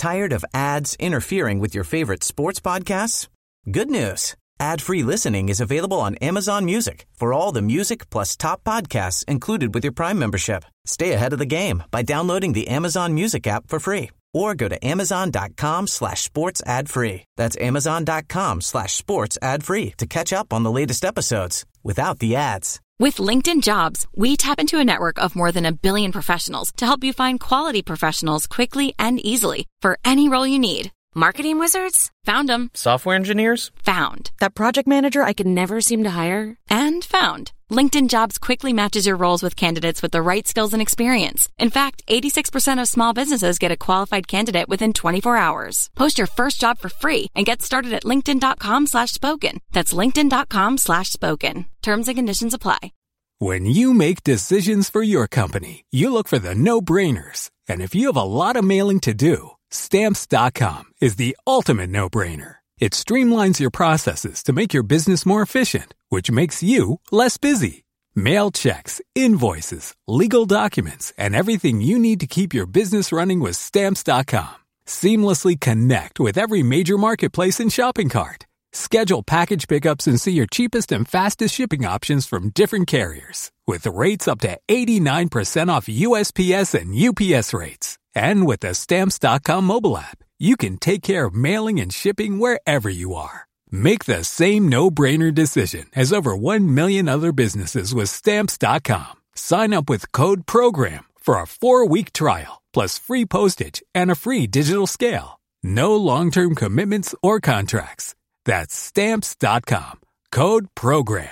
Tired of ads interfering with your favorite sports podcasts? Good news. Ad-free listening is available on Amazon Music for all the music plus top podcasts included with your Prime membership. Stay ahead of the game by downloading the Amazon Music app for free or go to amazon.com/sports ad free. That's amazon.com/sports ad free to catch up on the latest episodes without the ads. With LinkedIn Jobs, we tap into a network of more than 1 billion professionals to help you find quality professionals quickly and easily for any role you need. Marketing wizards? Found them. Software engineers? Found. That project manager I could never seem to hire? And found. LinkedIn Jobs quickly matches your roles with candidates with the right skills and experience. In fact, 86% of small businesses get a qualified candidate within 24 hours. Post your first job for free and get started at linkedin.com/spoken. That's linkedin.com/spoken. Terms and conditions apply. When you make decisions for your company, you look for the no-brainers. And if you have a lot of mailing to do, Stamps.com is the ultimate no-brainer. It streamlines your processes to make your business more efficient, which makes you less busy. Mail checks, invoices, legal documents, and everything you need to keep your business running with Stamps.com. Seamlessly connect with every major marketplace and shopping cart. Schedule package pickups and see your cheapest and fastest shipping options from different carriers, with rates up to 89% off USPS and UPS rates. And with the Stamps.com mobile app, you can take care of mailing and shipping wherever you are. Make the same no-brainer decision as over 1 million other businesses with Stamps.com. Sign up with code PROGRAM for a 4-week trial, plus free postage and a free digital scale. No long-term commitments or contracts. That's Stamps.com. Code PROGRAM.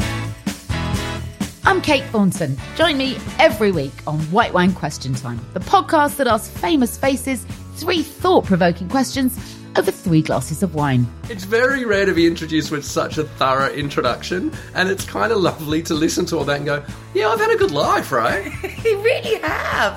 I'm Kate Thornton. Join me every week on White Wine Question Time, the podcast that asks famous faces 3 thought-provoking questions over 3 glasses of wine. It's very rare to be introduced with such a thorough introduction, and it's kind of lovely to listen to all that and go, yeah, I've had a good life, right? You really have.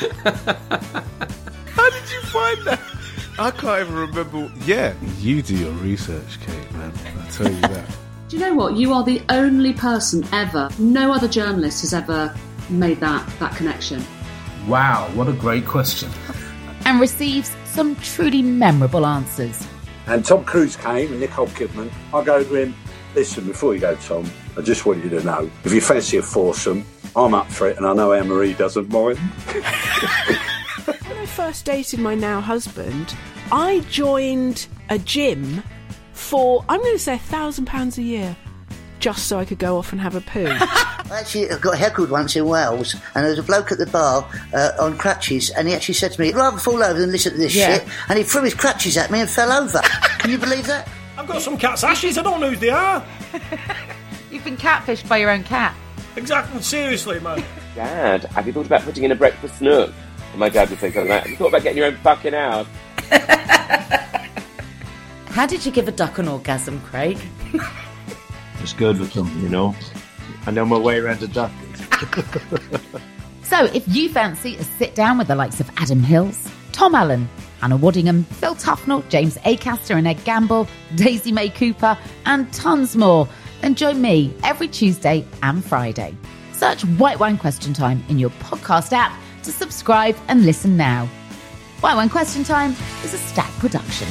How did you find that? I can't even remember. Yeah, you do your research, Kate, man. I'll tell you that. Do you know what? You are the only person ever, no other journalist has ever made that connection. Wow, what a great question. And receives some truly memorable answers. And Tom Cruise came and Nicole Kidman. I go to him, listen, before you go, Tom, I just want you to know, if you fancy a foursome, I'm up for it and I know Anne-Marie doesn't mind. When I first dated my now husband, I joined a gym for, I'm going to say £1,000 a year, just so I could go off and have a poo. Actually, I got heckled once in Wales, and there was a bloke at the bar on crutches, and he actually said to me, I'd rather fall over than listen to this shit, and he threw his crutches at me and fell over. Can you believe that? I've got some cat's ashes, I don't know who they are. You've been catfished by your own cat. Exactly, seriously, man. Dad, have you thought about putting in a breakfast nook? And my dad would say something like, have you thought about getting your own fucking house? How did you give a duck an orgasm, Craig? It's good with them, you know. I know my way around a duck. So if you fancy a sit-down with the likes of Adam Hills, Tom Allen, Hannah Waddingham, Phil Tufnell, James Acaster and Ed Gamble, Daisy May Cooper, and tons more, then join me every Tuesday and Friday. Search White Wine Question Time in your podcast app to subscribe and listen now. White Wine Question Time is a Stack production.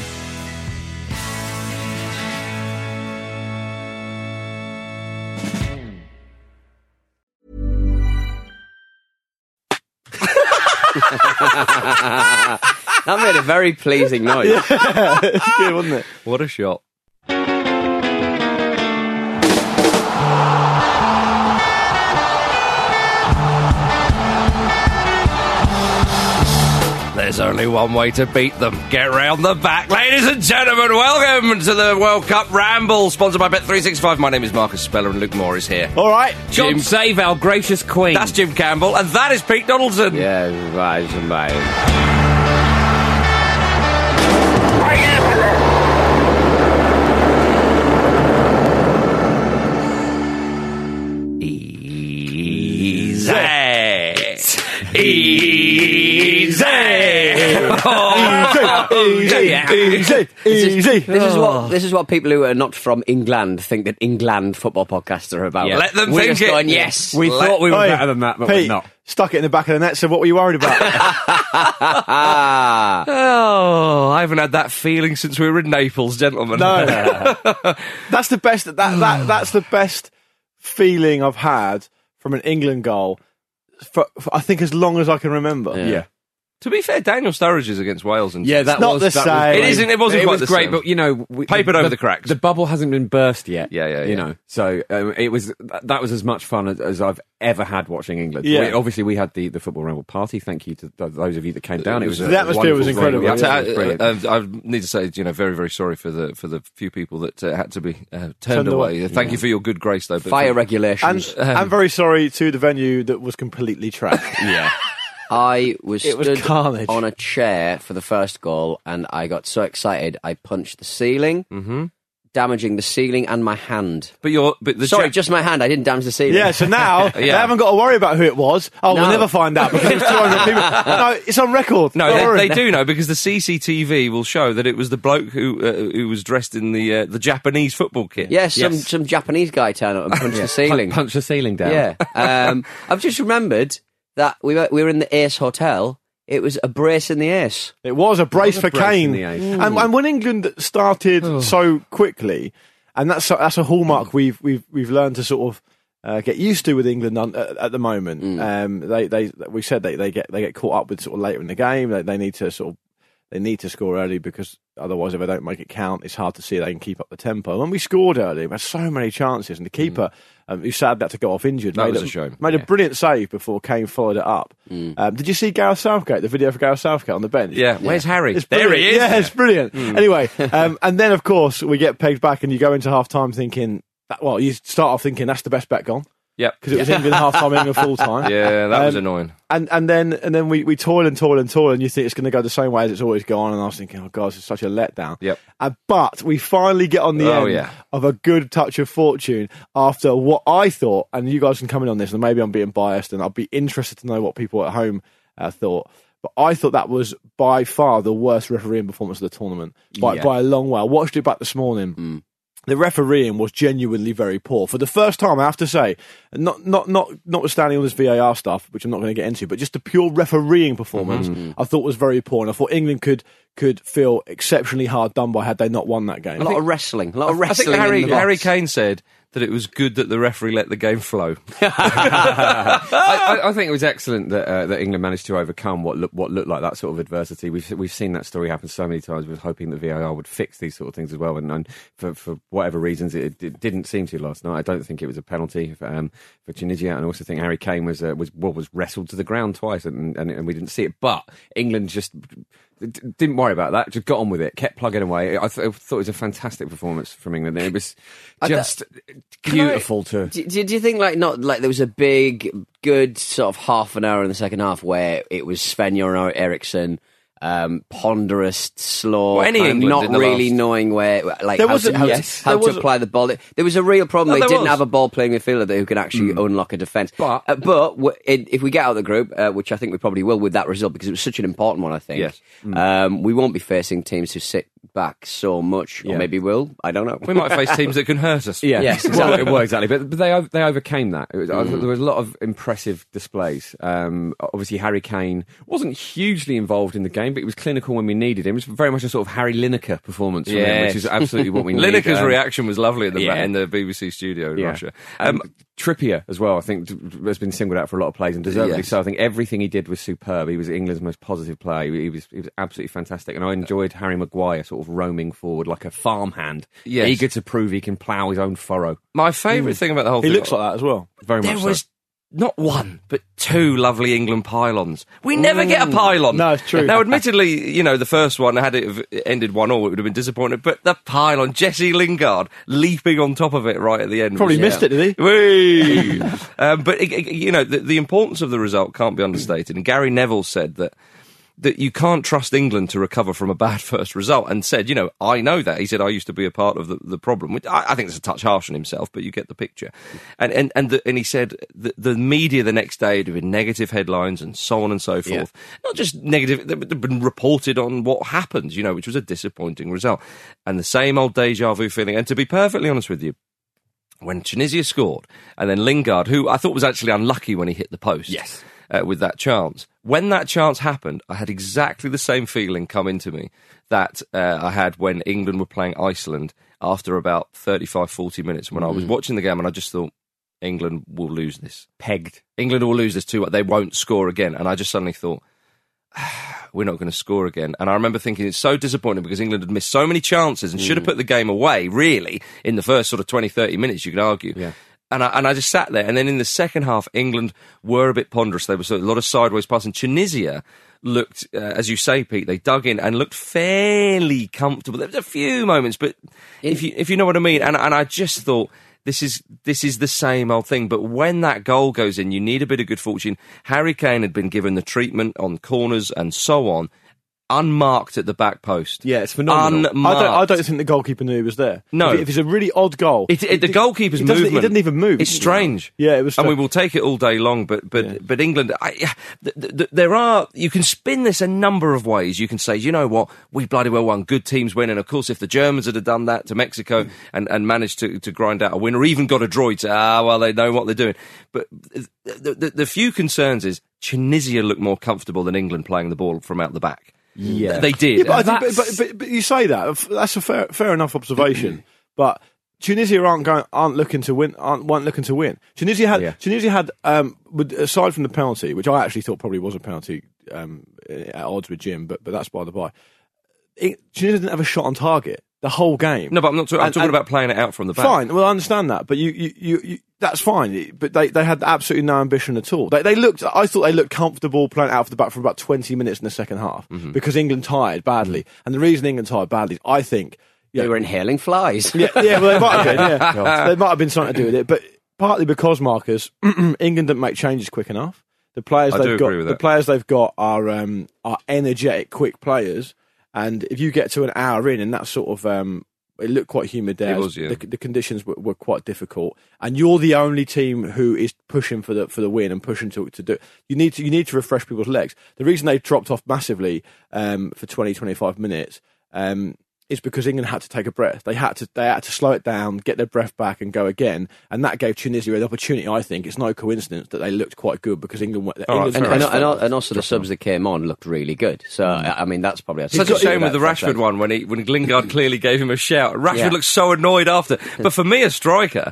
That made a very pleasing noise. Yeah, it's good, wasn't it? What a shot. There's only one way to beat them. Get round the back. Ladies and gentlemen, welcome to the World Cup Ramble, sponsored by Bet365. My name is Marcus Speller and Luke Moore is here. All right. Jim, God save our gracious Queen. That's Jim Campbell, and that is Pete Donaldson. Yeah, right, mate. Easy. Easy. This is what people who are not from England think that England football podcasts are about. Yeah. Let them we're think just it. Going, yes. We thought we were better than that, but Pete, we're not. Stuck it in the back of the net, so what were you worried about? Oh, I haven't had that feeling since we were in Naples, gentlemen. No. That's the best. That's the best feeling I've had from an England goal for I think as long as I can remember. Yeah. To be fair, Daniel Sturridge's against Wales, and that was the same. It wasn't quite the great, same. but you know, papered over the cracks. The bubble hasn't been burst yet. Yeah. You know, so it was that was as much fun as I've ever had watching England. Yeah. Obviously, we had the Football Ramble party. Thank you to those of you that came down. It was the atmosphere was incredible. I need to say, very, very sorry for the few people that had to be turned away. Thank you for your good grace, though. Fire regulations. And I'm very sorry to the venue that was completely trashed. Yeah. I It was carnage. on a chair for the first goal, and I got so excited I punched the ceiling, damaging the ceiling and my hand. Just my hand. I didn't damage the ceiling. Yeah, so now they haven't got to worry about who it was. We'll never find out because it was 200 people. No, it's on record. No, they do know because the CCTV will show that it was the bloke who was dressed in the Japanese football kit. Yeah, some Japanese guy turned up and punched the ceiling. Punch the ceiling down. Yeah. I've just remembered that we were in the Ace Hotel. It was a brace in the ace. It was a brace for Kane. And when England started so quickly, and that's a hallmark we've learned to sort of get used to with England at the moment. We said they get caught up with sort of later in the game. They need to score early because otherwise, if they don't make it count, it's hard to see they can keep up the tempo. When we scored early, we had so many chances, and the keeper, who sadly had to go off injured, was a shame. Made a brilliant save before Kane followed it up. Did you see Gareth Southgate? The video for Gareth Southgate on the bench? Yeah. Where's Harry? There he is. Yeah, it's brilliant. Anyway, and then of course we get pegged back, and you go into half time thinking, you start off thinking that's the best bet gone. Yeah, because it was England half time, England full time. Yeah, that was annoying. And then we toil, and you think it's going to go the same way as it's always gone. And I was thinking, oh God, it's such a letdown. Yep. But we finally get on the end of a good touch of fortune after what I thought, and you guys can come in on this, and maybe I'm being biased, and I'll be interested to know what people at home thought. But I thought that was by far the worst refereeing performance of the tournament by a long way. I watched it back this morning. The refereeing was genuinely very poor. For the first time, I have to say, notwithstanding all this VAR stuff, which I'm not going to get into, but just the pure refereeing performance, I thought was very poor. And I thought England could feel exceptionally hard done by had they not won that game. A lot of wrestling. I think Harry Kane said that it was good that the referee let the game flow. I think it was excellent that England managed to overcome what looked like that sort of adversity. We've seen that story happen so many times. We were hoping that VAR would fix these sort of things as well, and for whatever reasons it didn't seem to last night. I don't think it was a penalty for Tunisia, and I also think Harry Kane was wrestled to the ground twice, and we didn't see it. But England just didn't worry about that, just got on with it, kept plugging away. I thought it was a fantastic performance from England. It was just beautiful to... Do you think there was a big, good sort of half an hour in the second half where it was Sven-Göran Eriksson, ponderous, slow, not really knowing where, how to apply the ball. There was a real problem. They didn't have a ball-playing midfielder who could actually unlock a defence. But if we get out of the group, which I think we probably will with that result, because it was such an important one, I think, we won't be facing teams who sit back so much, or maybe will. I don't know. We might face teams that can hurt us. Yes, exactly. Well, exactly. But they overcame that. There was a lot of impressive displays. Obviously, Harry Kane wasn't hugely involved in the game, but he was clinical when we needed him. It was very much a sort of Harry Lineker performance from him, which is absolutely what we need. Lineker's reaction was lovely in the BBC studio in Russia. Trippier as well, I think, has been singled out for a lot of plays, and deservedly so. I think everything he did was superb. He was England's most positive player. He was absolutely fantastic, and I enjoyed Harry Maguire sort of roaming forward like a farmhand, eager to prove he can plough his own furrow. My favourite thing about the whole thing... He looks like that as well. Very much so. There was not one, but two lovely England pylons. We never get a pylon. No, it's true. Now, admittedly, the first one, had it have ended 1-1, it would have been disappointing, but the pylon, Jesse Lingard leaping on top of it right at the end. Probably missed it, did he? Whee! But, the importance of the result can't be understated, and Gary Neville said that that you can't trust England to recover from a bad first result, and said, I know that. He said, I used to be a part of the problem. Which I think it's a touch harsh on himself, but you get the picture. And he said the media the next day had been negative headlines and so on and so forth. Not just negative, they've been reported on what happened, which was a disappointing result. And the same old deja vu feeling. And to be perfectly honest with you, when Tunisia scored, and then Lingard, who I thought was actually unlucky when he hit the post. Yes. With that chance. When that chance happened, I had exactly the same feeling come into me that I had when England were playing Iceland after about 35, 40 minutes when I was watching the game, and I just thought, England will lose this. Pegged. England will lose this too. They won't score again. And I just suddenly thought, we're not going to score again. And I remember thinking it's so disappointing because England had missed so many chances and should have put the game away, really, in the first sort of 20, 30 minutes, you could argue. Yeah. And I just sat there. And then in the second half, England were a bit ponderous. There was a lot of sideways passing. Tunisia looked, as you say, Pete, they dug in and looked fairly comfortable. There was a few moments, but if you know what I mean. And I just thought, this is the same old thing. But when that goal goes in, you need a bit of good fortune. Harry Kane had been given the treatment on corners and so on. Unmarked at the back post. Yeah, it's phenomenal. I don't think the goalkeeper knew he was there. No. If it's a really odd goal. The goalkeeper's movement... He didn't even move. It's strange. Yeah, it was strange. And we will take it all day long, but England... you can spin this a number of ways. You can say, you know what, we bloody well won. Good teams win. And of course, if the Germans had done that to Mexico and managed to grind out a win, or even got a draw, you'd say, they know what they're doing. But the few concerns is Tunisia looked more comfortable than England playing the ball from out the back. Yeah, they did. Yeah, but you say that. That's a fair enough observation. But Tunisia aren't looking to win. Weren't looking to win. Tunisia had aside from the penalty, which I actually thought probably was a penalty at odds with Jim, but that's by the by. Tunisia didn't have a shot on target the whole game. No, but I'm talking about playing it out from the back. Fine, well I understand that, but you that's fine. But they had absolutely no ambition at all. I thought they looked comfortable playing out from the back for about 20 minutes in the second half because England tired badly, and the reason England tired badly, I think they were inhaling flies. Yeah, well they might have been. Yeah, there might have been something to do with it, but partly because Marcus, England didn't make changes quick enough. The players they've got are energetic, quick players. And if you get to an hour in and that sort of, it looked quite humid there. The conditions were quite difficult, and you're the only team who is pushing for the win and pushing to do. You need to refresh people's legs. The reason they dropped off massively for 20-25 minutes is because England had to take a breath. They had to slow it down, get their breath back, and go again. And that gave Tunisia an opportunity. I think it's no coincidence that they looked quite good because England. And also the subs that came on looked really good. So I mean, that's probably such a shame with the Rashford one when Lingard clearly gave him a shout. Rashford looked so annoyed after. But for me, a striker,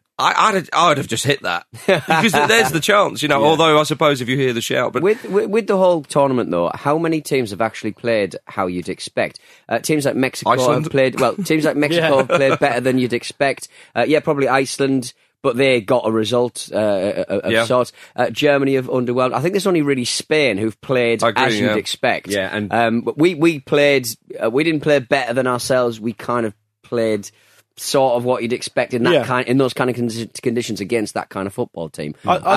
I'd have just hit that because there's the chance, although I suppose if you hear the shout. But with the whole tournament, though, how many teams have actually played how you'd expect? Teams like Mexico Iceland. have played... Well, teams like Mexico have played better than you'd expect. Probably Iceland, but they got a result of sorts. Germany have underwhelmed. I think there's only really Spain who've played as you'd expect. Yeah, and we played... we didn't play better than ourselves. We kind of played... sort of what you'd expect in those kind of conditions against that kind of football team.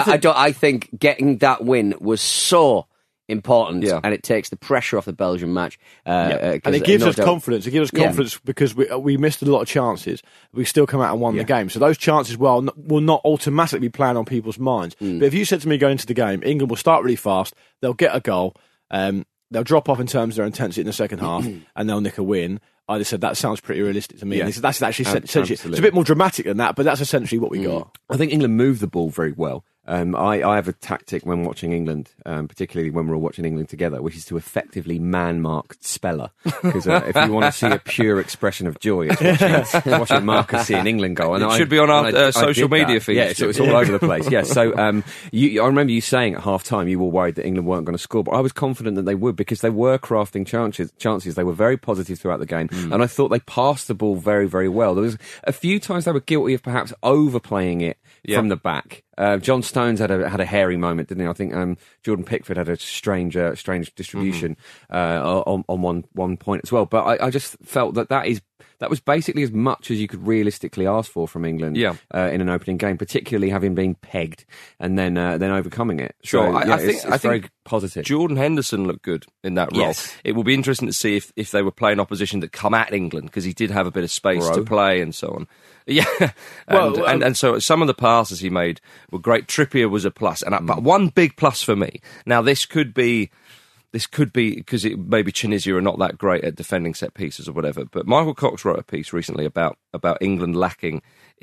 I think getting that win was so important, and it takes the pressure off the Belgian match. And it gives us confidence. It gives us confidence because we missed a lot of chances. We still come out and won the game. So those chances, will not automatically be playing on people's minds. But if you said to me going into the game, England will start really fast, they'll get a goal, they'll drop off in terms of their intensity in the second half, and they'll nick a win. I just said that sounds pretty realistic to me. Yeah. And that's actually essentially, it's a bit more dramatic than that, but that's essentially what we got. I think England moved the ball very well. I have a tactic when watching England, particularly when we're all watching England together, which is to effectively man-mark Speller. Because if you want to see a pure expression of joy, it's watching Marcus see an England goal. And it should be on our social media feed. Yeah, so it's all over the place. Yeah, so I remember you saying at half-time you were worried that England weren't going to score, but I was confident that they would because they were crafting chances. They were very positive throughout the game, and I thought they passed the ball very, very well. There was a few times they were guilty of perhaps overplaying it from the back. John Stones had a hairy moment, didn't he? I think Jordan Pickford had a strange distribution on one point as well. But I just felt that's that was basically as much as you could realistically ask for from England in an opening game, particularly having been pegged and then overcoming it. Sure, so, I think very positive. Jordan Henderson looked good in that role. Yes. It will be interesting to see if they were playing opposition that come at England, because he did have a bit of space to play and so on. Yeah, and so some of the passes he made were great. Trippier was a plus, but one big plus for me. Now this could be because maybe Tunisia are not that great at defending set pieces or whatever. But Michael Cox wrote a piece recently about England lacking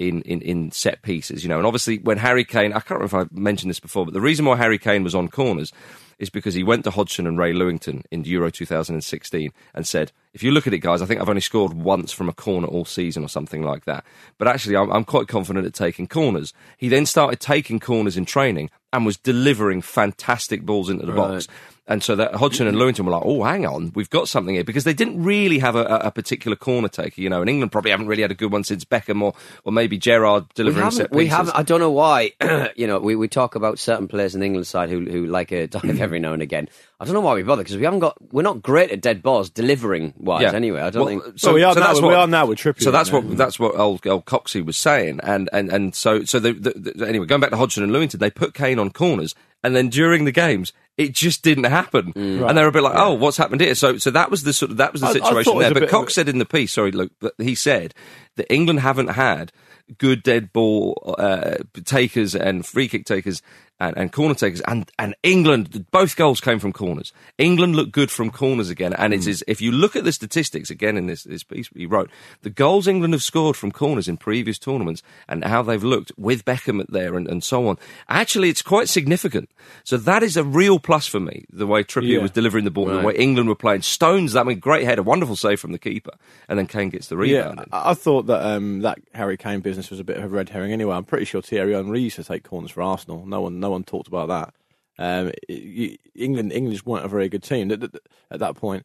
in set pieces, and obviously when Harry Kane, I can't remember if I mentioned this before, but the reason why Harry Kane was on corners is because he went to Hodgson and Ray Lewington in Euro 2016 and said, if you look at it, guys, I think I've only scored once from a corner all season or something like that. But actually, I'm quite confident at taking corners. He then started taking corners in training and was delivering fantastic balls into the box. And so that Hodgson and Lewington were like, oh, hang on, we've got something here. Because they didn't really have a particular corner taker, and England probably haven't really had a good one since Beckham or maybe Gerrard delivering set pieces. We haven't. I don't know why. We talk about certain players in the England side who like a dive every now and again. I don't know why we bother, because we're not great at dead balls delivering wise anyway. I don't think. So we are now with Trippier. So that's what old Coxey was saying, and so anyway, going back to Hodgson and Lewington, they put Kane on corners, and then during the games, it just didn't happen, and they were a bit like, "Oh, what's happened here?" So that was the situation there. But Cox said in the piece, he said that England haven't had good dead ball takers and free kick takers and corner takers, and England, both goals came from corners. England looked good from corners again, and it is, if you look at the statistics again in this piece he wrote, the goals England have scored from corners in previous tournaments and how they've looked with Beckham there and so on, actually it's quite significant. So that is a real plus for me, the way Trippier was delivering the ball, the way England were playing. Stones, great header, wonderful save from the keeper, and then Kane gets the rebound. Yeah, I thought that that Harry Kane business was a bit of a red herring anyway. I'm pretty sure Thierry Henry used to take corners for Arsenal. No one talked about that. England just weren't a very good team at that point.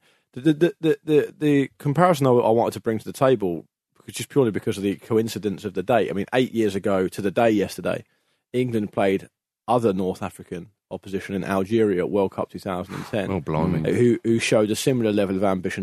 The comparison I wanted to bring to the table, just purely because of the coincidence of the date. I mean, 8 years ago to the day yesterday, England played other North African opposition in Algeria at World Cup 2010. Oh, blimey! Who showed a similar level of ambition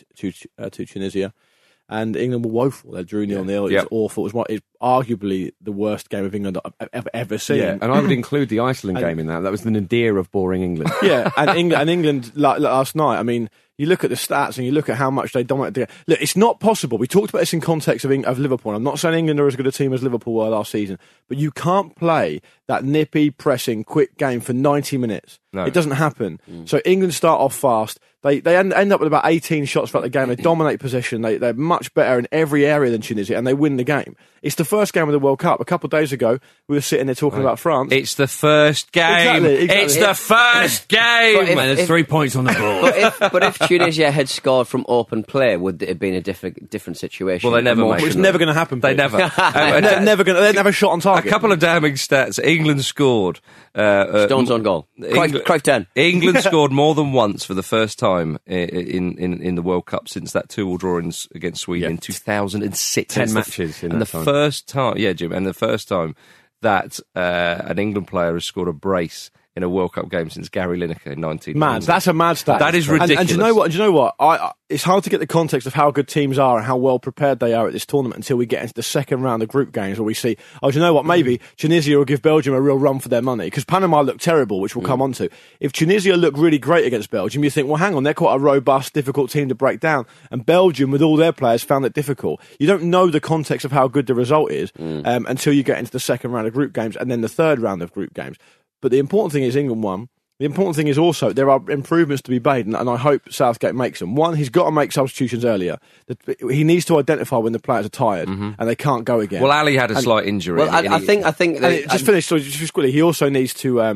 to Tunisia. And England were woeful. They drew 0-0. It was awful. It was arguably the worst game of England I've ever seen. Yeah, and I would include the Iceland game in that. That was the nadir of boring England. Yeah, and England like last night. I mean, you look at the stats and you look at how much they dominated. Look, it's not possible. We talked about this in context of Liverpool. I'm not saying England are as good a team as Liverpool were last season, but you can't play that nippy, pressing, quick game for 90 minutes. No. It doesn't happen. So England start off fast. They end up with about 18 shots throughout the game. They dominate possession. They're much better in every area than Tunisia, and they win the game. It's the first game of the World Cup. A couple of days ago, we were sitting there talking about France. It's the first game. Exactly. It's the first game. There's 3 points on the board. But if Tunisia had scored from open play, would it have been a different situation? Well, they never made it. It's never going to happen. They never. They're never shot on target. A couple of damning stats. England scored. Stones on goal. Cruyff 10. England scored more than once for the first time in the World Cup since that 2-2 draw against Sweden in 2006. 10 matches in that time. First time, Jim, and the first time that an England player has scored a brace in a World Cup game since Gary Lineker in 1990. Mad. That's a mad stat. That is ridiculous. And do you know what? It's hard to get the context of how good teams are and how well prepared they are at this tournament until we get into the second round of group games where we see, do you know what? Maybe Tunisia will give Belgium a real run for their money, because Panama looked terrible, which we'll come on to. If Tunisia look really great against Belgium, you think, well, hang on, they're quite a robust, difficult team to break down. And Belgium, with all their players, found it difficult. You don't know the context of how good the result is until you get into the second round of group games and then the third round of group games. But the important thing is England won. The important thing is also there are improvements to be made, and I hope Southgate makes them. One, he's got to make substitutions earlier. He needs to identify when the players are tired and they can't go again. Well, Ali had a slight injury. Well, I think. Just finish. So just quickly, he also needs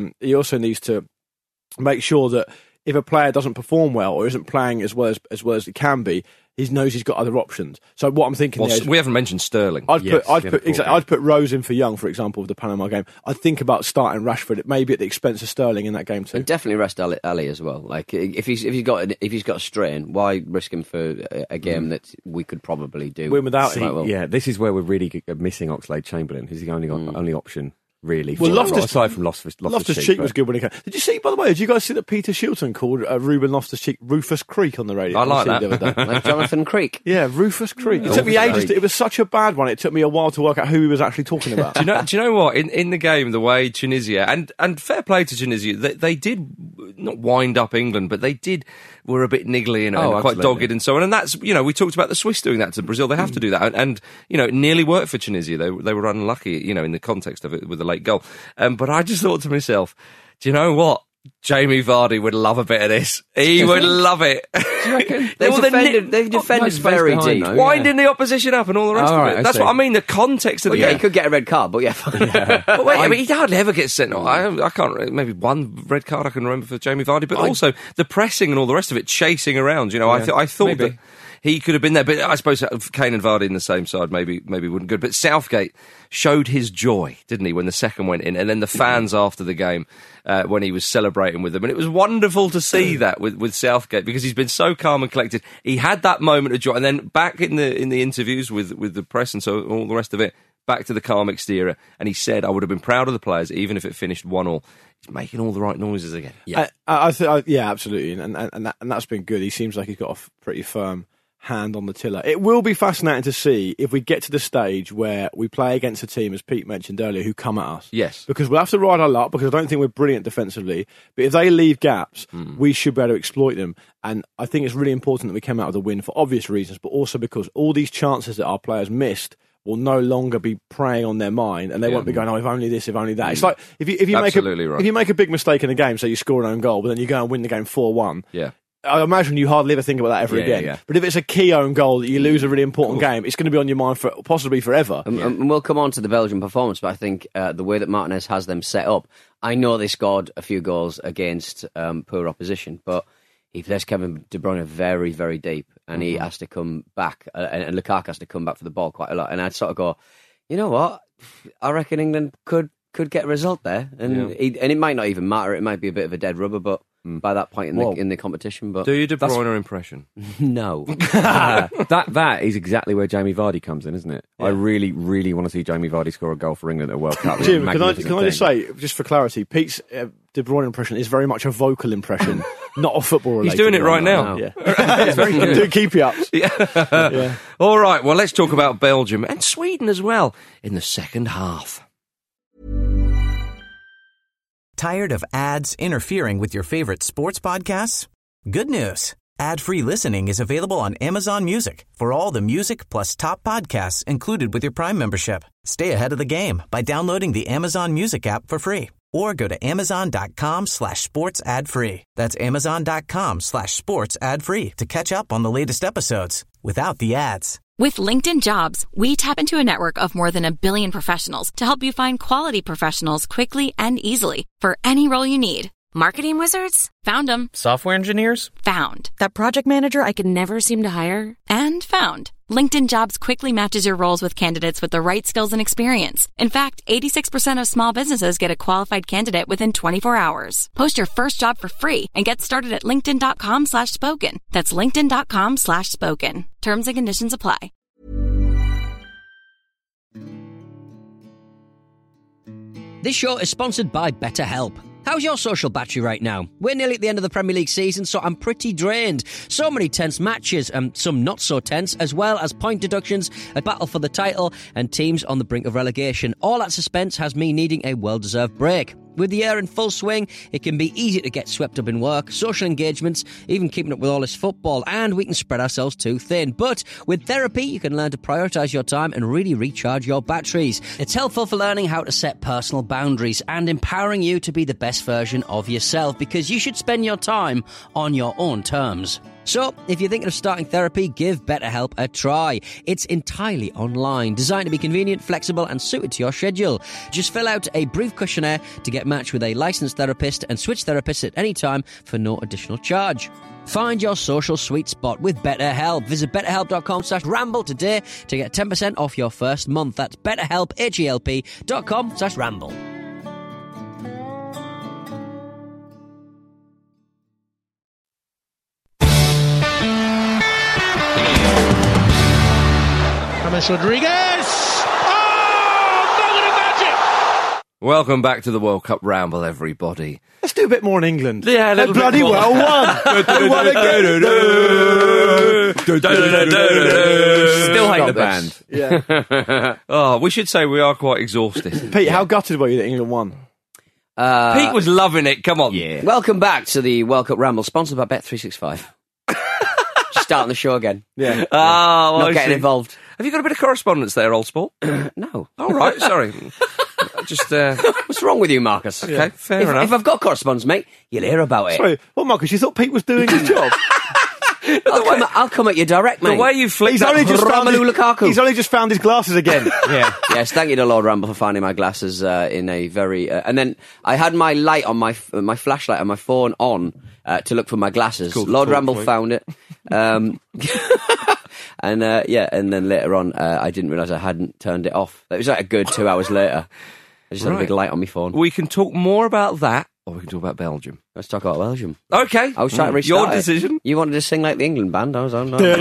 to make sure that if a player doesn't perform well or isn't playing as well as he can be, he knows he's got other options. So what I'm thinking is, we haven't mentioned Sterling. I'd put Rose in for Young, for example, with the Panama game. I'd think about starting Rashford, maybe at the expense of Sterling in that game too. And definitely rest Ali as well. Like if he's got a strain, why risk him for a game that we could probably do win without him? Yeah, this is where we're really missing Oxlade-Chamberlain. He's the only option. really. Well, aside from Loftus-Cheek was good when he came. Did you see, by the way, did you guys see that Peter Shilton called Ruben Loftus-Cheek Rufus Creek on the radio? I like that. Like Jonathan Creek. Yeah, Rufus Creek. It took me ages. It was such a bad one. It took me a while to work out who he was actually talking about. Do you know what? In the game, the way Tunisia, and fair play to Tunisia, they did not wind up England, but they were a bit niggly and quite dogged and so on. And that's, we talked about the Swiss doing that to Brazil. They have to do that. And it nearly worked for Tunisia. They were unlucky, in the context of it with the late goal. But I just thought to myself, do you know what? Jamie Vardy would love a bit of this. He would love it. Do you reckon? They've defended very deep. Winding the opposition up and all the rest of it. That's what I mean, the context of the game. He could get a red card, but yeah. But wait, he hardly ever gets sent off. I can't, maybe one red card I can remember for Jamie Vardy, but also the pressing and all the rest of it, chasing around. I thought that he could have been there, but I suppose Kane and Vardy in the same side maybe wouldn't good. But Southgate showed his joy, didn't he, when the second went in, and then the fans after the game when he was celebrating with them, and it was wonderful to see that with Southgate, because he's been so calm and collected. He had that moment of joy, and then back in the interviews with the press and so all the rest of it, back to the calm exterior, and he said, "I would have been proud of the players even if it finished 1-1." He's making all the right noises again. Yeah, absolutely, and that's been good. He seems like he's got a pretty firm hand on the tiller. It will be fascinating to see if we get to the stage where we play against a team, as Pete mentioned earlier, who come at us. Yes. Because we'll have to ride our luck, because I don't think we're brilliant defensively. But if they leave gaps, we should be able to exploit them. And I think it's really important that we came out with a win for obvious reasons, but also because all these chances that our players missed will no longer be preying on their mind, and they won't be going, if only this, if only that. It's like if you make a big mistake in a game, so you score an own goal, but then you go and win the game 4-1. Yeah. I imagine you hardly ever think about that ever again. Yeah. But if it's a key own goal that you lose a really important game, it's going to be on your mind for possibly forever. And we'll come on to the Belgian performance, but I think the way that Martinez has them set up, I know they scored a few goals against poor opposition, but he plays Kevin De Bruyne very, very deep, and he has to come back, and Lukaku has to come back for the ball quite a lot. And I'd sort of go, you know what? I reckon England could get a result there, and it might not even matter. It might be a bit of a dead rubber, but by that point in the competition. But do you De Bruyne impression? No. that is exactly where Jamie Vardy comes in, isn't it? Yeah. I really, really want to see Jamie Vardy score a goal for England at a World Cup. Jim, can I just say, just for clarity, Pete's De Bruyne impression is very much a vocal impression, not a football related. He's doing it right now. Yeah. It's very good. Do keep you up. Yeah. All right, well, let's talk about Belgium and Sweden as well in the second half. Tired of ads interfering with your favorite sports podcasts? Good news. Ad-free listening is available on Amazon Music for all the music plus top podcasts included with your Prime membership. Stay ahead of the game by downloading the Amazon Music app for free, or go to amazon.com/sports ad free. That's amazon.com/sports ad free to catch up on the latest episodes without the ads. With LinkedIn Jobs, we tap into a network of more than 1 billion professionals to help you find quality professionals quickly and easily for any role you need. Marketing wizards? Found them. Software engineers? Found. That project manager I could never seem to hire? And found. LinkedIn Jobs quickly matches your roles with candidates with the right skills and experience. In fact, 86% of small businesses get a qualified candidate within 24 hours. Post your first job for free and get started at linkedin.com/spoken. That's linkedin.com/spoken. Terms and conditions apply. This show is sponsored by BetterHelp. How's your social battery right now? We're nearly at the end of the Premier League season, so I'm pretty drained. So many tense matches, and some not so tense, as well as point deductions, a battle for the title, and teams on the brink of relegation. All that suspense has me needing a well-deserved break. With the year in full swing, it can be easy to get swept up in work, social engagements, even keeping up with all this football, and we can spread ourselves too thin. But with therapy, you can learn to prioritise your time and really recharge your batteries. It's helpful for learning how to set personal boundaries and empowering you to be the best version of yourself, because you should spend your time on your own terms. So, if you're thinking of starting therapy, give BetterHelp a try. It's entirely online, designed to be convenient, flexible, and suited to your schedule. Just fill out a brief questionnaire to get matched with a licensed therapist and switch therapists at any time for no additional charge. Find your social sweet spot with BetterHelp. Visit betterhelp.com/ramble today to get 10% off your first month. That's betterhelp, HELP.com/ramble. James Rodriguez! Oh, moment of magic! Welcome back to the World Cup Ramble, everybody. Let's do a bit more in England. Yeah, a little they bloody bit more. well won. They won again. Still hate the band. Yeah. Oh, we should say we are quite exhausted. Pete, how gutted were you that England won? Pete was loving it. Come on. Yeah. Welcome back to the World Cup Ramble, sponsored by Bet365. Just starting the show again. Yeah. Oh, Not getting involved. Have you got a bit of correspondence there, old sport? No. All right, sorry. Just What's wrong with you, Marcus? Okay, fair enough. If I've got correspondence, mate, you'll hear about it. Sorry, what, Marcus? You thought Pete was doing his job? I'll come at you direct, mate. The way you flicked He's only just found his glasses again. Yeah. Yes, thank you to Lord Ramble for finding my glasses in a very... and then I had my light on my flashlight on my phone on to look for my glasses. Lord Ramble found it. And then later on, I didn't realise I hadn't turned it off. It was like a good 2 hours later. I just had a big light on my phone. We can talk more about that, or we can talk about Belgium. Let's talk about Belgium. Okay. I was trying to restart Your decision. You wanted to sing like the England band. I was on. Didn't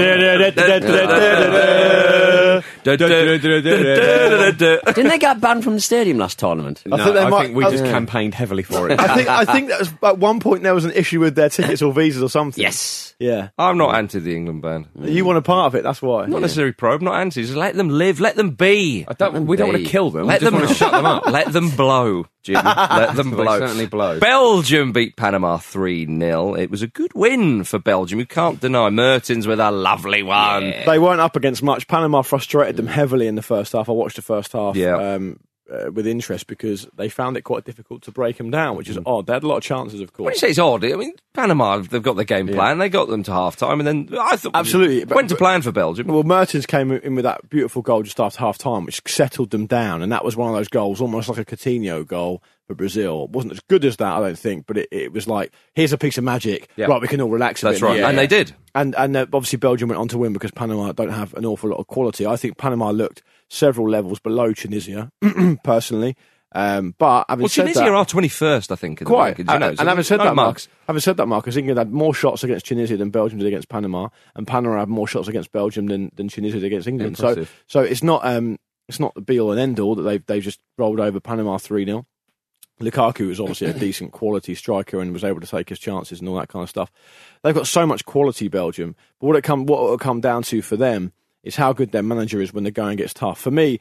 they get banned from the stadium last tournament? No, I think we just campaigned heavily for it. I think that was, at one point there was an issue with their tickets or visas or something. Yes. Yeah. I'm not anti the England ban. You want a part of it, that's why. Not necessarily pro, I'm not anti. Just let them live, let them be. We don't want to kill them. Let we them just want to shut them up. Let them blow, Jim. Let them blow. They certainly blow. Belgium beat Panama 3-0. It was a good win for Belgium. You can't deny Mertens with a lovely one. Yeah. They weren't up against much. Panama frustrated them heavily in the first half. I watched the first half with interest because they found it quite difficult to break them down, which is odd. They had a lot of chances, of course. When you say it's odd, I mean, Panama, they've got their game plan. They got them to half-time, and then I thought... Absolutely. Went to plan for Belgium. Well, Mertens came in with that beautiful goal just after half-time, which settled them down, and that was one of those goals, almost like a Coutinho goal for Brazil. It wasn't as good as that, I don't think, but it was like, here's a piece of magic. Yeah. Right, we can all relax a bit. That's right, and they did. And obviously Belgium went on to win because Panama don't have an awful lot of quality. I think Panama looked several levels below Tunisia, personally. But having said Tunisia that, are 21st, I think. In quite. The rankings, and having said that, Marcus, England had more shots against Tunisia than Belgium did against Panama, and Panama had more shots against Belgium than Tunisia did against England. Impressive. So it's not the be all and end all that they've just rolled over Panama 3-0. Lukaku was obviously a decent quality striker and was able to take his chances and all that kind of stuff. They've got so much quality, Belgium. But what it'll come down to for them is how good their manager is when the going gets tough. For me,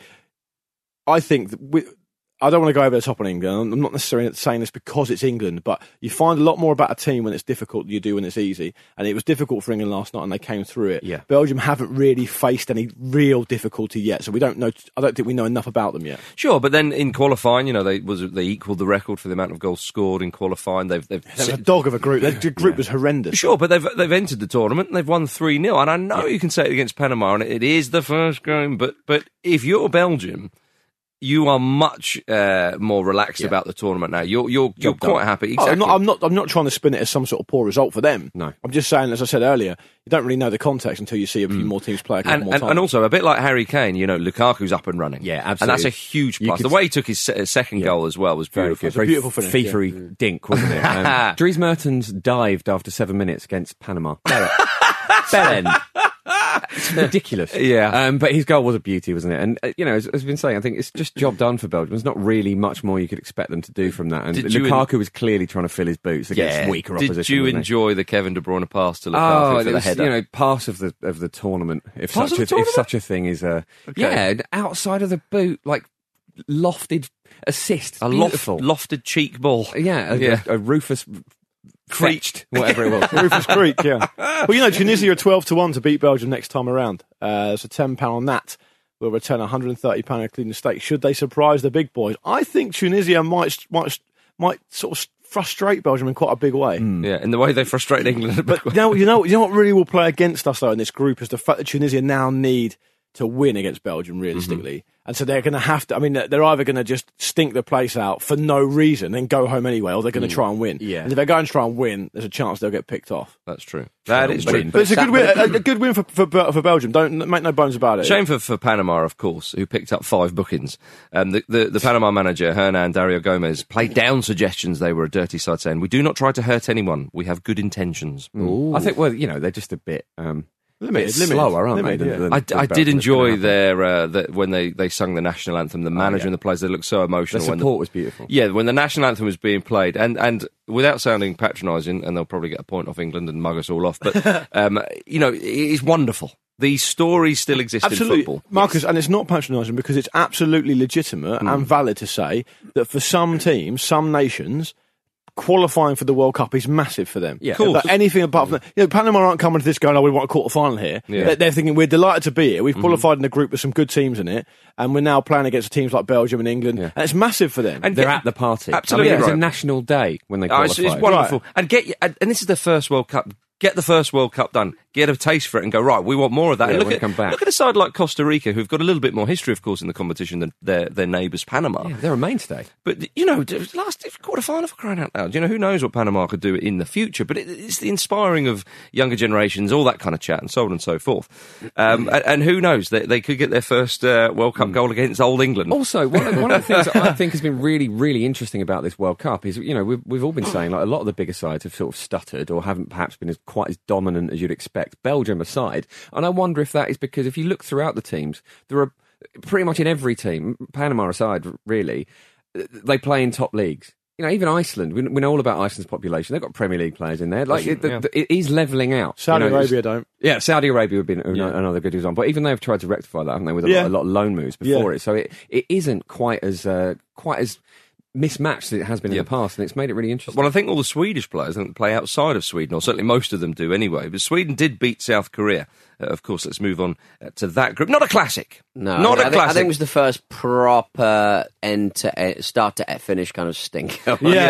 I think I don't want to go over the top on England. I'm not necessarily saying this because it's England, but you find a lot more about a team when it's difficult than you do when it's easy. And it was difficult for England last night, and they came through it. Yeah. Belgium haven't really faced any real difficulty yet, so we don't know. I don't think we know enough about them yet. Sure, but then in qualifying, they equalled the record for the amount of goals scored in qualifying. They're a dog of a group. The group was horrendous. Sure, but they've entered the tournament and they've won 3-0. And I know you can say it against Panama, and it is the first game. But if you're Belgium, you are much more relaxed about the tournament now. You're quite happy. Exactly. I'm not trying to spin it as some sort of poor result for them. No, I'm just saying, as I said earlier, you don't really know the context until you see a few more teams play a couple more times. And also a bit like Harry Kane, Lukaku's up and running. Yeah, absolutely. And that's a huge plus. The way he took his second goal as well was beautiful. Very beautiful finish. FIFA-y dink, wasn't it? Dries Mertens dived after 7 minutes against Panama. Ben. It's ridiculous. Yeah. But his goal was a beauty, wasn't it? And, as I've been saying, I think it's just job done for Belgium. There's not really much more you could expect them to do from that. And Lukaku was clearly trying to fill his boots against weaker opposition. Did you enjoy the Kevin De Bruyne pass to Lukaku for the header? Pass of the tournament. If such a thing is outside of the boot, like lofted assist. A lofted cheek ball. Yeah, a Rufus Creeched, whatever it was. Rufus Creek, yeah. Well, Tunisia are 12-1 to beat Belgium next time around. So £10 on that will return £130 including the stake. Should they surprise the big boys? I think Tunisia might sort of frustrate Belgium in quite a big way. Yeah, in the way they frustrated England. But you know what really will play against us though in this group is the fact that Tunisia now need to win against Belgium realistically. And so they're going to have to, they're either going to just stink the place out for no reason and go home anyway, or they're going to try and win. Yeah. And if they're going to try and win, there's a chance they'll get picked off. That's true. That is true. But it's a good win for Belgium. Don't make no bones about it. Shame for Panama, of course, who picked up 5 bookings. The Panama manager, Hernan Dario Gomez, played down suggestions they were a dirty side, saying, "We do not try to hurt anyone. We have good intentions." I think, they're just a bit... Limited, slower, aren't they? Yeah. I did enjoy their when they sung the national anthem. The manager and the players, they looked so emotional. The support was beautiful. Yeah, when the national anthem was being played, and without sounding patronising, and they'll probably get a point off England and mug us all off, but it is wonderful. These stories still exist in football. Marcus, and it's not patronising because it's absolutely legitimate and valid to say that for some teams, some nations, qualifying for the World Cup is massive for them. Yeah, cool. Like anything apart from Panama aren't coming to this going, we want a quarter final here. Yeah. They're thinking, we're delighted to be here. We've qualified in a group with some good teams in it, and we're now playing against teams like Belgium and England, and it's massive for them. And they're at the party. Absolutely, it's a national day when they qualify. It's wonderful. Right. And this is the first World Cup. Get the first World Cup done. Get a taste for it and go, right, we want more of that. Yeah, and look at a side like Costa Rica, who've got a little bit more history, of course, in the competition than their neighbours, Panama. Yeah, they're a mainstay. But, last quarter-final, for crying out loud. Who knows what Panama could do in the future. But it's the inspiring of younger generations, all that kind of chat, and so on and so forth. And who knows, they could get their first World Cup goal against Old England. Also, one of the things that I think has been really, really interesting about this World Cup is, we've all been saying, like, a lot of the bigger sides have sort of stuttered or haven't perhaps been quite as dominant as you'd expect, Belgium aside. And I wonder if that is because if you look throughout the teams, there are pretty much in every team, Panama aside, really, they play in top leagues. Even Iceland, we know all about Iceland's population. They've got Premier League players in there. Like, it is levelling out. Saudi Arabia don't. Yeah, Saudi Arabia would be another good example. But even they've tried to rectify that, haven't they, with a lot of loan moves before it. So it isn't quite as mismatched as it has been in the past, and it's made it really interesting. Well, I think all the Swedish players play outside of Sweden, or certainly most of them do anyway. But Sweden did beat South Korea. Of course, let's move on to that group. Not a classic. No, not a classic. I think it was the first proper start to finish kind of stink.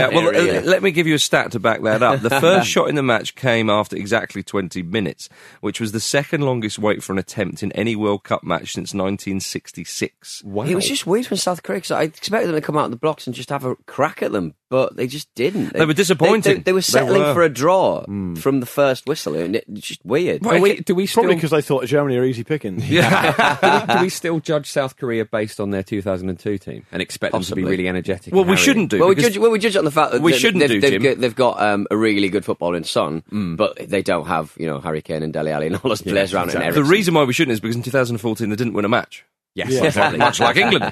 Let me give you a stat to back that up. The first shot in the match came after exactly 20 minutes, which was the second longest wait for an attempt in any World Cup match since 1966. Wow. It was just weird from South Korea, because I expected them to come out of the blocks and just have a crack at them, but they just didn't. They were disappointing. They were settling for a draw from the first whistle. It's just weird. Right, probably because they thought Germany are easy picking. Do we still judge South Korea based on their 2002 team and expect them to be really energetic? Well, we shouldn't do. Well, we judge on the fact that they've got a really good football in Son, but they don't have Harry Kane and Dele Alli and all those players around. Exactly. The reason why we shouldn't is because in 2014 they didn't win a match. Yes, much like England.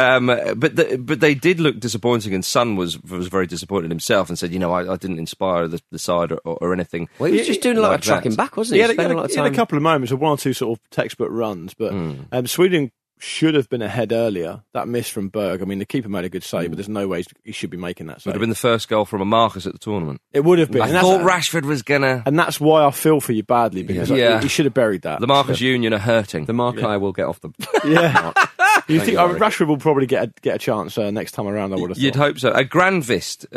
But they did look disappointing, and Son was very disappointed himself and said, I didn't inspire the side or anything. Well, he was just doing a lot of tracking back, wasn't he? He had a couple of moments of one or two sort of textbook runs, but Sweden should have been ahead earlier. That miss from Berg, the keeper made a good save, but there's no way he should be making that save. Would have been the first goal from a Marcus at the tournament. It would have been. I thought Rashford was gonna... And that's why I feel for you badly, because he should have buried that. The Marcus Union are hurting. The Marquis will get off the... You think Rashford will probably get a chance next time around, I would have thought. You'd hope so. Grankvist,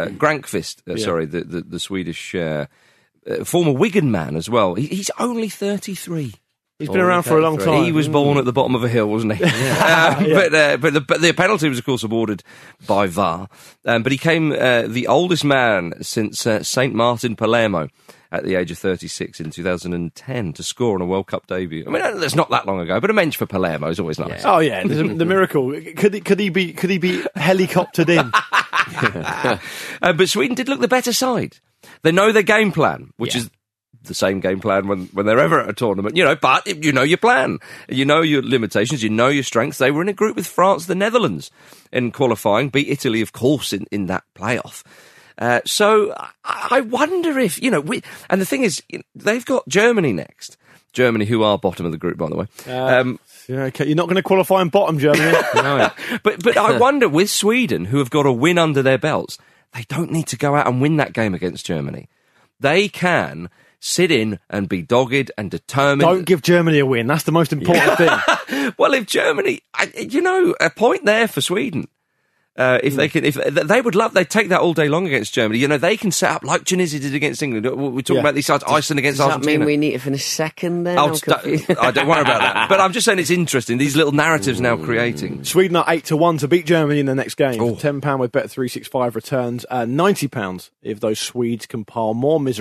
the Swedish former Wigan man as well. He's only 33. He's been around for a long time. He was born at the bottom of a hill, wasn't he? But the penalty was, of course, awarded by VAR. But he came the oldest man since St. Martin Palermo at the age of 36 in 2010 to score on a World Cup debut. That's not that long ago, but a mensch for Palermo is always nice. Oh yeah, the miracle. Could he be helicoptered in? But Sweden did look the better side. They know their game plan, which is the same game plan when they're ever at a tournament, but you know your plan, you know your limitations, you know your strengths. They were in a group with France, the Netherlands in qualifying, beat Italy, of course, in that playoff. So I wonder if, and the thing is, they've got Germany next. Germany, who are bottom of the group, by the way. Okay, you're not going to qualify in bottom, Germany. No. But I wonder, with Sweden, who have got a win under their belts, they don't need to go out and win that game against Germany. They can sit in and be dogged and determined. Don't give Germany a win. That's the most important thing. Well, if Germany, a point there for Sweden. If they would love, they'd take that all day long against Germany. They can set up like Tunisia did against England. We're talking about these sides, Iceland against Argentina. Does that mean we need it for a second then? I don't worry about that. But I'm just saying it's interesting. These little narratives now creating. Sweden are 8-1 to beat Germany in the next game. £10 with Bet365 returns £90 if those Swedes can pile more misery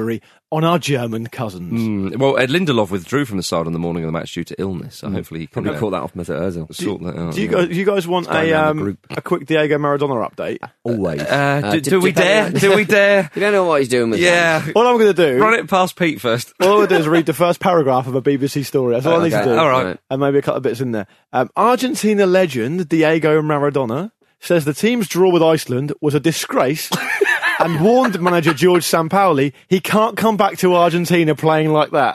on our German cousins. Well, Ed Lindelof withdrew from the side on the morning of the match due to illness, so hopefully he can probably caught that off Mesut Ozil. Sort that out. Do you guys want a quick Diego Maradona update? Always. Do we dare? Do we dare? You don't know what he's doing with that. All I'm going to do... Run it past Pete first. All I'm going to do is read the first paragraph of a BBC story. That's all I need to do. All right. And maybe a couple of bits in there. Argentina legend Diego Maradona says the team's draw with Iceland was a disgrace and warned manager George Sampaoli he can't come back to Argentina playing like that.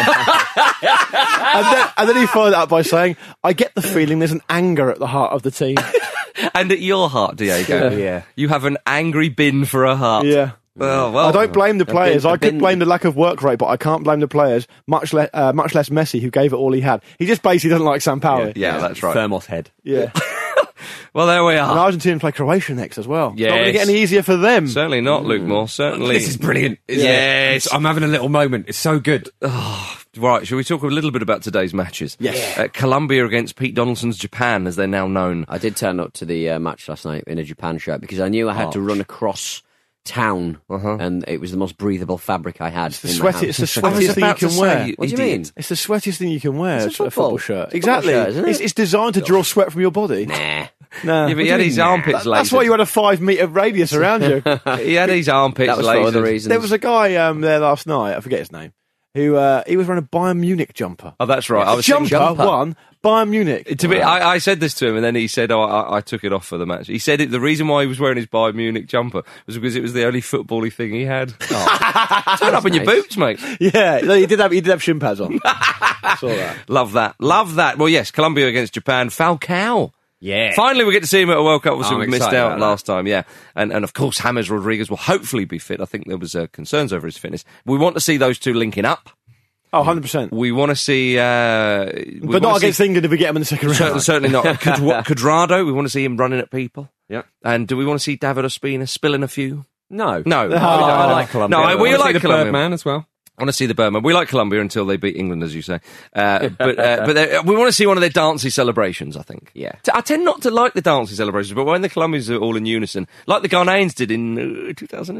and then he followed up by saying, I get the feeling there's an anger at the heart of the team. And at your heart, Diego. Yeah. You have an angry bin for a heart. Yeah. Oh, well. I don't blame the players. I could blame the lack of work rate, but I can't blame the players, much less Messi, who gave it all he had. He just basically doesn't like Sampaoli. Yeah, that's right. Thermos head. Yeah. Well, there we are. And Argentina play Croatia next as well. Yes. Not going to get any easier for them. Certainly not, Luke Moore. Certainly. This is brilliant. Yes. I'm having a little moment. It's so good. Right, shall we talk a little bit about today's matches? Yes. Colombia against Pete Donaldson's Japan, as they're now known. I did turn up to the match last night in a Japan shirt because I knew I had to run across town, and it was the most breathable fabric I had. It's the sweatiest thing you can wear. What do you mean? It's the sweatiest thing you can wear. It's a football shirt. It's a Exactly. football shirt, isn't it? It's designed to draw sweat from your body. Nah. No. Yeah, but he had his armpits lasered. That's why you had a 5 metre radius around you. He had his armpits That was for other reasons. There was a guy there last night, I forget his name, who he was wearing a Bayern Munich jumper. Oh, that's right. I was jumper one, Bayern Munich. To me, I said this to him, and then he said, I took it off for the match. He said the reason why he was wearing his Bayern Munich jumper was because it was the only football-y thing he had. Turn up in your boots, mate. Yeah, no, he did have shin pads on. Saw that. Love that. Well, yes, Colombia against Japan. Falcao. Yeah. Finally, we get to see him at a World Cup, which we missed out about last time, yeah. And of course, James Rodriguez will hopefully be fit. I think there was concerns over his fitness. We want to see those two linking up. Oh, 100%. We want to see... but not against England if we get him in the second round. Certainly not. Cuadrado, we want to see him running at people. Yeah. And do we want to see David Ospina spilling a few? No. I like Colombia. No, we like the Colombia. Birdman as well. I want to see the Birdman. We like Colombia until they beat England, as you say. But we want to see one of their dancey celebrations, I think. Yeah. I tend not to like the dancey celebrations, but when the Colombians are all in unison, like the Ghanaians did in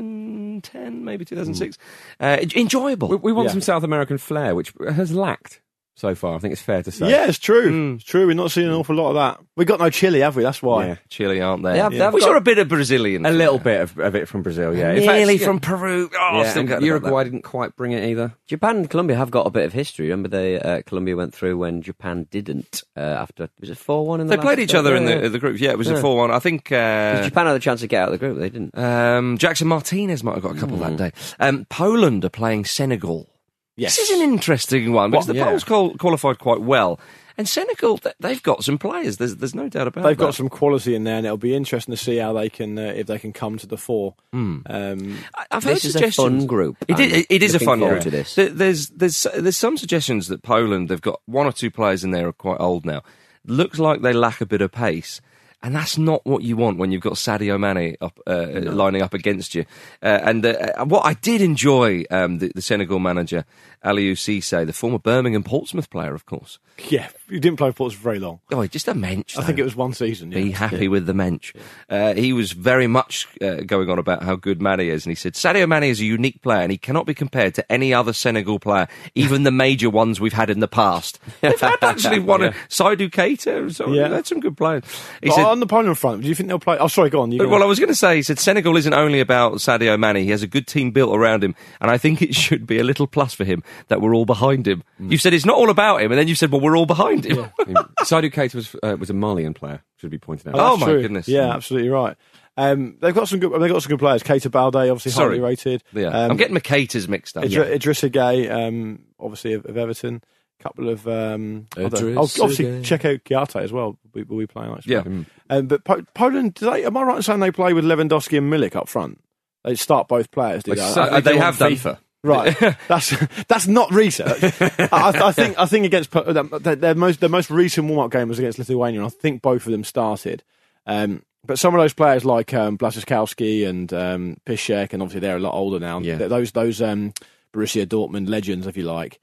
2010, maybe 2006, enjoyable. We want some South American flair, which has lacked so far. I think it's fair to say. Yeah, it's true. It's true. We're not seeing an awful lot of that. We've got no Chile, have we? That's why. Yeah. Chile aren't there. Yeah. We saw a bit of Brazilian. A little bit of it from Brazil, yeah. Nearly from Peru. Uruguay didn't quite bring it either. Japan and Colombia have got a bit of history. Remember Colombia went through when Japan didn't after, was it 4-1 in the They played each other in the group. Yeah, it was a 4-1. I think... Japan had a chance to get out of the group, they didn't. Jackson Martinez might have got a couple that day. Poland are playing Senegal. Yes. This is an interesting one because the Poles qualified quite well. And Senegal, they've got some players. There's no doubt about that. They've got some quality in there, and it'll be interesting to see how they can, if they can come to the fore. I've heard This is suggestions. a fun group. It is a fun group. To this. There's some suggestions that Poland, they've got 1 or 2 players in there who are quite old now. Looks like they lack a bit of pace. And that's not what you want when you've got Sadio Mane lining up against you. And what I did enjoy, the Senegal manager, Aliou Cissé, the former Birmingham Portsmouth player, of course. Yeah, he didn't play for Portsmouth for very long. Oh, just a mensch. I think it was 1 season. Yeah. Be happy with the mensch. He was very much going on about how good Mane is, and he said, Sadio Mane is a unique player, and he cannot be compared to any other Senegal player, even the major ones we've had in the past. They've had actually one, Saïdou Keita, so they've had some good players. He said, on the Poland front, do you think they'll play? Oh, sorry, go on. I was going to say, he said, Senegal isn't only about Sadio Mane, he has a good team built around him, and I think it should be a little plus for him that we're all behind him. You said it's not all about him, and then you said, well, we're all behind him. Saïdou Keita was a Malian player, should be pointed out. Oh my goodness! Yeah, absolutely right. They've got some good. They've got some good players. Keita Balde, obviously highly rated. Yeah, I'm getting my Keitas mixed up. Idrissa Gueye, obviously of Everton. A couple of obviously Checo Chiarte as well. Will be playing like but Poland. Am I right in saying they play with Lewandowski and Milik up front? They start both players. Do they have done FIFA. Right, that's not research. I think against their most recent warm-up game was against Lithuania, and I think both of them started. But some of those players like Blaszczykowski and Piszczek, and obviously they're a lot older now. Yeah. Those Borussia Dortmund legends, if you like,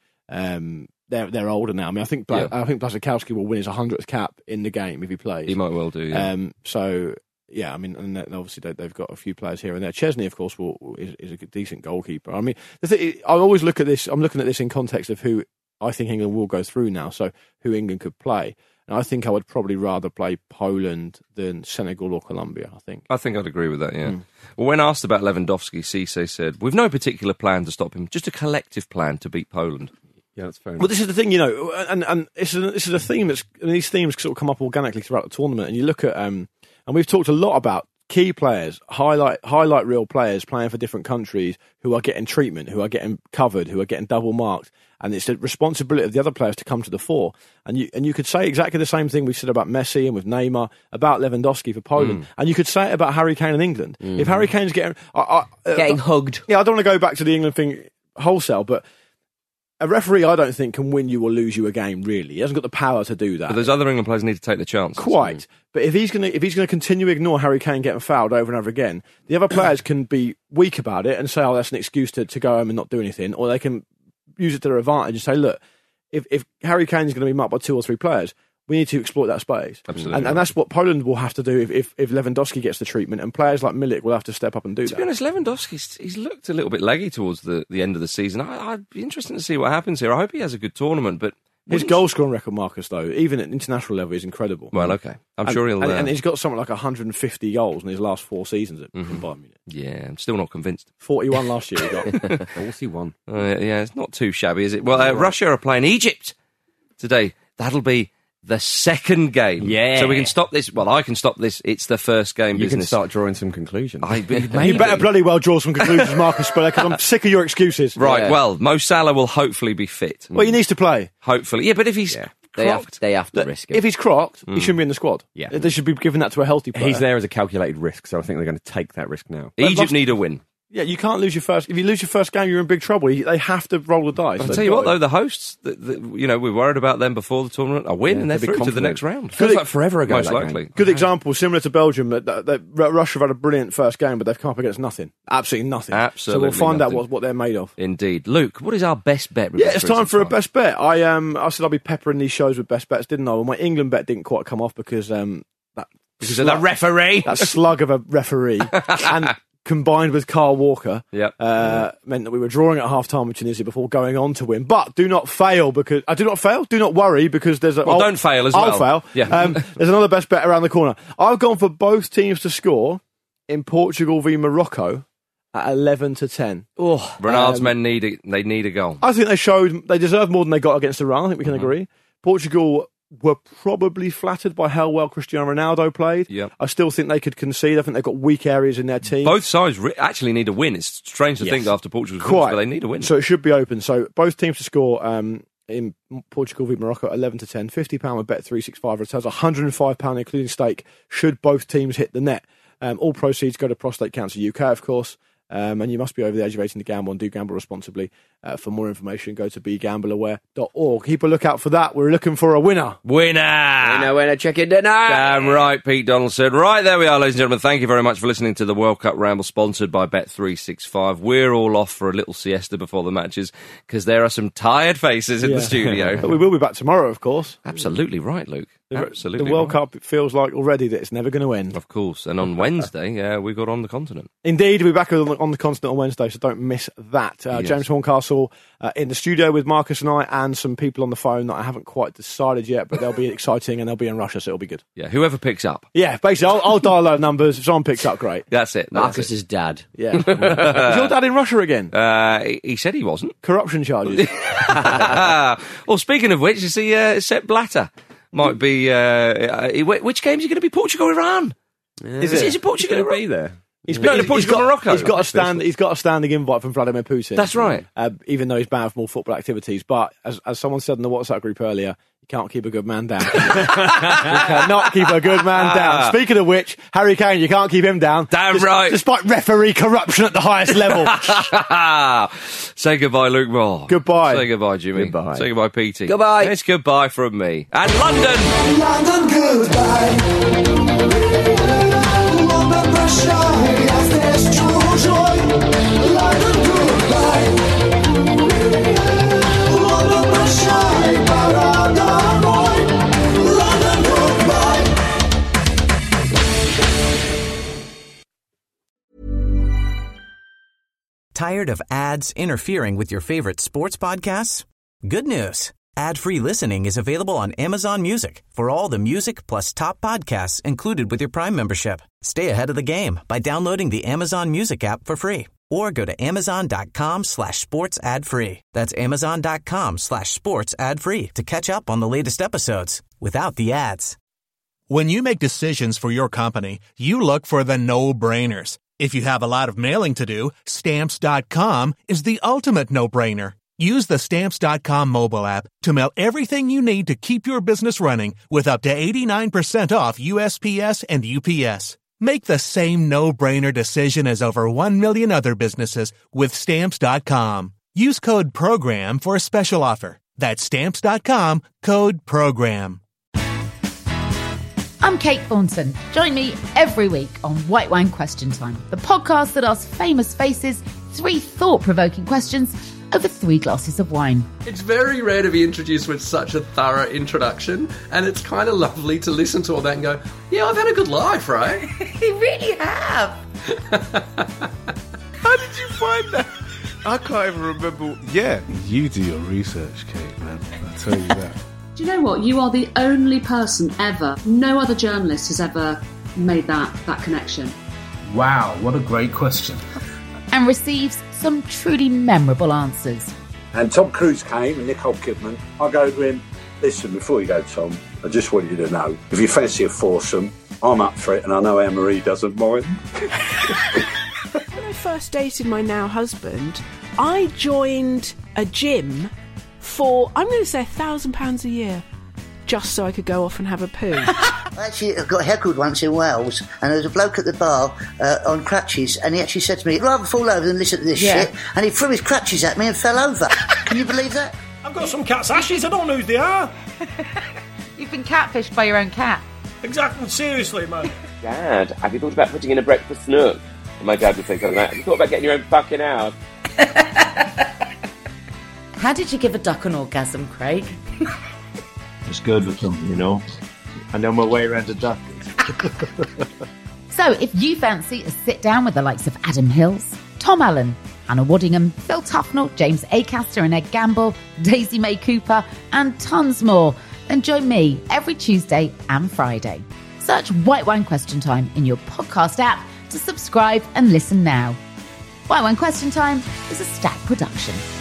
they're older now. I mean, I think Blaszczykowski will win his 100th cap in the game if he plays. He might well do. Yeah. So yeah, I mean, and obviously they've got a few players here and there. Chesney, of course, is a decent goalkeeper. I mean, I always look at this. I'm looking at this in context of who I think England will go through now. So who England could play. And I think I would probably rather play Poland than Senegal or Colombia, I think. I think I'd agree with that, yeah. Well, when asked about Lewandowski, Cisse said, "We've no particular plan to stop him, just a collective plan to beat Poland." Yeah, that's fair enough. Well, this is the thing, and this is a theme these themes sort of come up organically throughout the tournament. And you look at, and we've talked a lot about key players, highlight reel players playing for different countries who are getting treatment, who are getting covered, who are getting double marked. And it's the responsibility of the other players to come to the fore. And you could say exactly the same thing we've said about Messi and with Neymar, about Lewandowski for Poland. And you could say it about Harry Kane in England. If Harry Kane's getting hugged. Yeah, I don't want to go back to the England thing wholesale, but a referee, I don't think, can win you or lose you a game, really. He hasn't got the power to do that. But those other England players need to take the chance. Quite. But if he's going to continue to ignore Harry Kane getting fouled over and over again, the other players can be weak about it and say, oh, that's an excuse to go home and not do anything. Or they can use it to their advantage and say, look, if Harry Kane's going to be marked by 2 or 3 players, we need to exploit that space. Absolutely. And that's what Poland will have to do if Lewandowski gets the treatment, and players like Milik will have to step up and do that. To be honest, Lewandowski, he's looked a little bit leggy towards the end of the season. I'd be interested to see what happens here. I hope he has a good tournament, but... His goal-scoring record, Marcus, though, even at international level, is incredible. Well, okay. I'm sure he'll... And he's got something like 150 goals in his last 4 seasons at Bayern Munich. Yeah, I'm still not convinced. 41 last year he got. 41. Yeah, it's not too shabby, is it? Well, Russia are playing Egypt today. That'll be the second game. Yeah. So we can stop this. Well, I can stop this. It's the first game You business. can start drawing some conclusions. You better bloody well draw some conclusions, Marcus Speller, because I'm sick of your excuses. Right, well, Mo Salah will hopefully be fit. Well, he needs to play. Hopefully. Yeah, but if he's crocked... They have to risk it. If he's crocked, he shouldn't be in the squad. Yeah. They should be giving that to a healthy player. He's there as a calculated risk, so I think they're going to take that risk now. Egypt need a win. Yeah, you can't lose your first... If you lose your first game, you're in big trouble. They have to roll the dice. I'll tell you what, though, the hosts, we worried about them before the tournament. A win, and they're through to the next round. Feels like forever ago. Most likely. Good example, similar to Belgium. Russia have had a brilliant first game, but they've come up against nothing. Absolutely nothing. Absolutely So we'll find nothing. out what they're made of. Indeed. Luke, what is our best bet? Yeah, it's time for a best bet. I said I'll be peppering these shows with best bets, didn't I? Well, my England bet didn't quite come off because of the referee. That slug of a referee. And combined with Carl Walker, meant that we were drawing at half-time with Tunisia before going on to win. But do not fail, because... do not worry, because there's a... Well, don't fail as well. I'll fail. Yeah. There's another best bet around the corner. I've gone for both teams to score in Portugal v Morocco at 11-10. Oh, Ronaldo's men need a goal. I think they deserve more than they got against Iran. I think we can agree. Portugal were probably flattered by how well Cristiano Ronaldo played. Yep. I still think they could concede. I think they've got weak areas in their team. Both sides actually need a win. It's strange to think that after Portugal's win, but they need a win. So it should be open. So both teams to score in Portugal v Morocco, 11-10. £50 with Bet365 returns £105 including stake should both teams hit the net. All proceeds go to Prostate Cancer UK, of course. And you must be over the age of 18 to gamble, and do gamble responsibly. For more information, go to begambleaware.org. Keep a lookout for that. We're looking for a winner. Winner, chicken dinner. Damn right, Pete Donald said. Right, there we are, ladies and gentlemen. Thank you very much for listening to the World Cup Ramble, sponsored by Bet365. We're all off for a little siesta before the matches, because there are some tired faces in the studio. But we will be back tomorrow, of course. Absolutely right, Luke. Absolutely. The World Cup feels like already that it's never going to end. Of course. And on Wednesday, we got On the Continent. Indeed, we'll be back on the continent on Wednesday, so don't miss that. James Horncastle in the studio with Marcus and I, and some people on the phone that I haven't quite decided yet, but they'll be exciting, and they'll be in Russia, so it'll be good. Yeah, whoever picks up. Yeah, basically, I'll dial those numbers. If someone picks up, great. That's it. Marcus's dad. Yeah. Is your dad in Russia again? He said he wasn't. Corruption charges. Well, speaking of which, you see Sepp Blatter might be... which game's he going to be? Portugal-Iran? Is it Portugal? He's going to be there. Morocco. He's got a standing invite from Vladimir Putin. That's right. Even though he's banned from all football activities. But as someone said in the WhatsApp group earlier, you can't keep a good man down. You cannot keep a good man down. Speaking of which, Harry Kane, you can't keep him down. Damn right. Despite referee corruption at the highest level. Say goodbye, Luke Moore. Goodbye. Say goodbye, Jimmy. Goodbye. Say goodbye, Petey. Goodbye. It's goodbye from me. And London. London, goodbye. London, pressure. There's true joy. London, goodbye. London, pressure. Parada, boy. London, goodbye. Tired of ads interfering with your favorite sports podcasts? Good news. Ad-free listening is available on Amazon Music for all the music plus top podcasts included with your Prime membership. Stay ahead of the game by downloading the Amazon Music app for free or go to amazon.com/sports ad free. That's amazon.com/sports ad free to catch up on the latest episodes without the ads. When you make decisions for your company, you look for the no-brainers. If you have a lot of mailing to do, Stamps.com is the ultimate no-brainer. Use the Stamps.com mobile app to mail everything you need to keep your business running with up to 89% off USPS and UPS. Make the same no-brainer decision as over 1 million other businesses with Stamps.com. Use code PROGRAM for a special offer. That's Stamps.com, code PROGRAM. I'm Kate Thornton. Join me every week on White Wine Question Time, the podcast that asks famous faces 3 thought-provoking questions over 3 glasses of wine. It's very rare to be introduced with such a thorough introduction, and it's kind of lovely to listen to all that and go, yeah, I've had a good life, right? You really have. How did you find that? I can't even remember. Yeah, you do your research, Kate, man. I tell you that. Do you know what? You are the only person ever, no other journalist has ever made that connection. Wow, what a great question. And receives some truly memorable answers. And Tom Cruise came and Nicole Kidman. I go to him, listen, before you go, Tom, I just want you to know, if you fancy a foursome, I'm up for it, and I know Anne-Marie doesn't mind. When I first dated my now husband, I joined a gym for, I'm going to say £1,000 a year, just so I could go off and have a poo. I actually got heckled once in Wales, and there was a bloke at the bar on crutches, and he actually said to me, I'd rather fall over than listen to this shit, and he threw his crutches at me and fell over. Can you believe that? I've got some cat's ashes, I don't know who they are. You've been catfished by your own cat. Exactly, seriously, man. Dad, have you thought about putting in a breakfast nook? And my dad would say something like, have you thought about getting your own fucking house? How did you give a duck an orgasm, Craig? It's good with them, you know. I know my way around a duck. So if you fancy a sit down with the likes of Adam Hills, Tom Allen, Hannah Waddingham, Phil Tufnell, James Acaster and Ed Gamble, Daisy May Cooper, and tons more, then join me every Tuesday and Friday. Search White Wine Question Time in your podcast app to subscribe and listen now. White Wine Question Time is a Stack production.